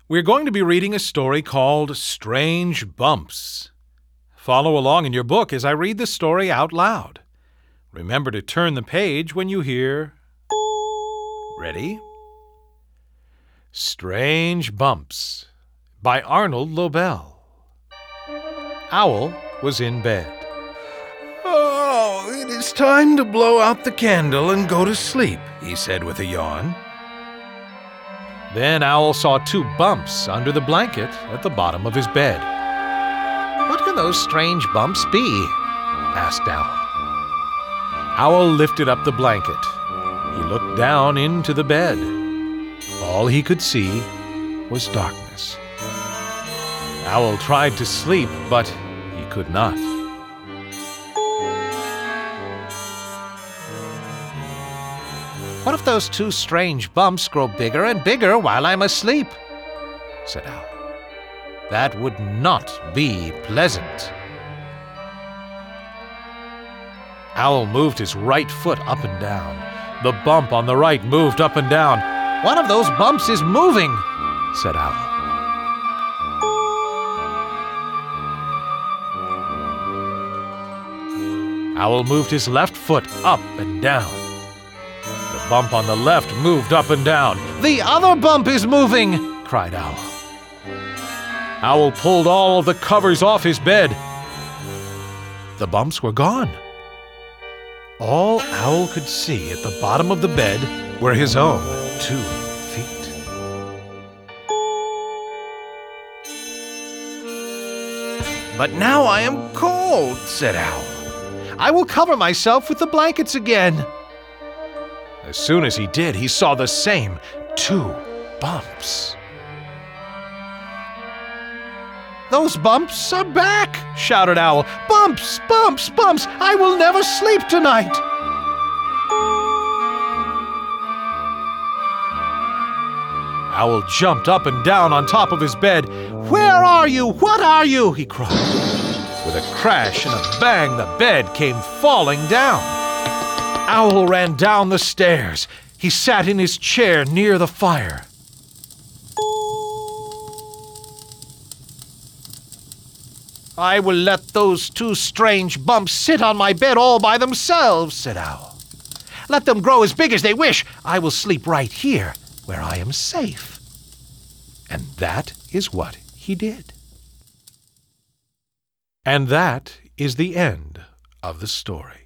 We're going to be reading a story called Strange Bumps. Follow along in your book as I read the story out loud. Remember to turn the page when you hear... Ready? Strange Bumps by Arnold Lobel. Owl was in bed. "Oh, it is time to blow out the candle and go to sleep," he said with a yawn. Then Owl saw two bumps under the blanket at the bottom of his bed. "What can those strange bumps be?" asked Owl. Owl lifted up the blanket. He looked down into the bed. All he could see was darkness. Owl tried to sleep, but he could not. "What if those two strange bumps grow bigger and bigger while I'm asleep?" said Owl. "That would not be pleasant." Owl moved his right foot up and down. The bump on the right moved up and down. "One of those bumps is moving," said Owl. Owl moved his left foot up and down. The bump on the left moved up and down. "The other bump is moving!" cried Owl. Owl pulled all of the covers off his bed. The bumps were gone. All Owl could see at the bottom of the bed were his own 2 feet. "But now I am cold," said Owl. "I will cover myself with the blankets again." As soon as he did, he saw the same 2 bumps. "Those bumps are back!" shouted Owl. "Bumps, bumps, bumps! I will never sleep tonight!" Owl jumped up and down on top of his bed. "Where are you? What are you?" he cried. With a crash and a bang, the bed came falling down. Owl ran down the stairs. He sat in his chair near the fire. "I will let those 2 strange bumps sit on my bed all by themselves," said Owl. "Let them grow as big as they wish. I will sleep right here, where I am safe." And that is what he did. And that is the end of the story.